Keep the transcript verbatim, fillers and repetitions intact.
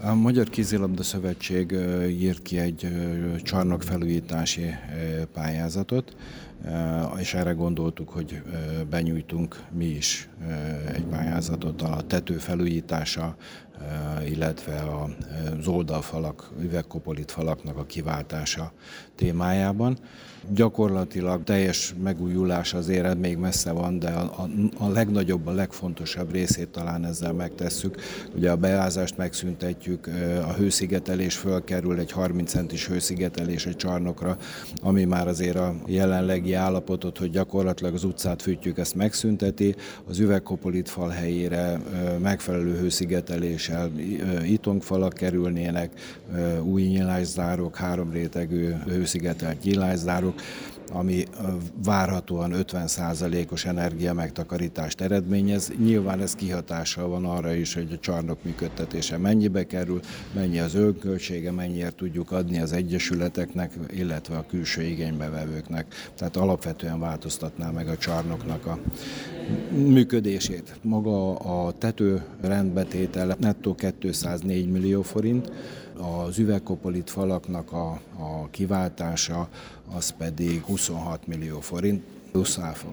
A Magyar Kézilabda Szövetség írt ki egy csarnokfelújítási pályázatot, és erre gondoltuk, hogy benyújtunk mi is egy pályázatot a tető felújítása, illetve az oldalfalak, üvegkopolit falaknak a kiváltása témájában. Gyakorlatilag teljes megújulás azért még messze van, de a, a legnagyobb, a legfontosabb részét talán ezzel megtesszük. Ugye a beázást megszüntetjük, a hőszigetelés fölkerül, egy harminc centis hőszigetelés egy csarnokra, ami már azért a jelenlegi állapotot, hogy gyakorlatilag az utcát fűtjük, ezt megszünteti. Az üvegkopolit fal helyére megfelelő hőszigeteléssel itongfalak kerülnének, új nyilászárók, három rétegű hőszigetelt nyilászárók, ami várhatóan ötven százalékos energiamegtakarítást eredményez. Nyilván ez kihatással van arra is, hogy a csarnok működtetése mennyibe kerül, mennyi az önköltsége, mennyiért tudjuk adni az egyesületeknek, illetve a külső igénybevevőknek. Tehát alapvetően változtatná meg a csarnoknak a működését. Maga a tető rendbetétele nettó kétszáznégy millió forint, az üvegkopolit falaknak a, a kiváltása az pedig huszonhat millió forint plusz áfa.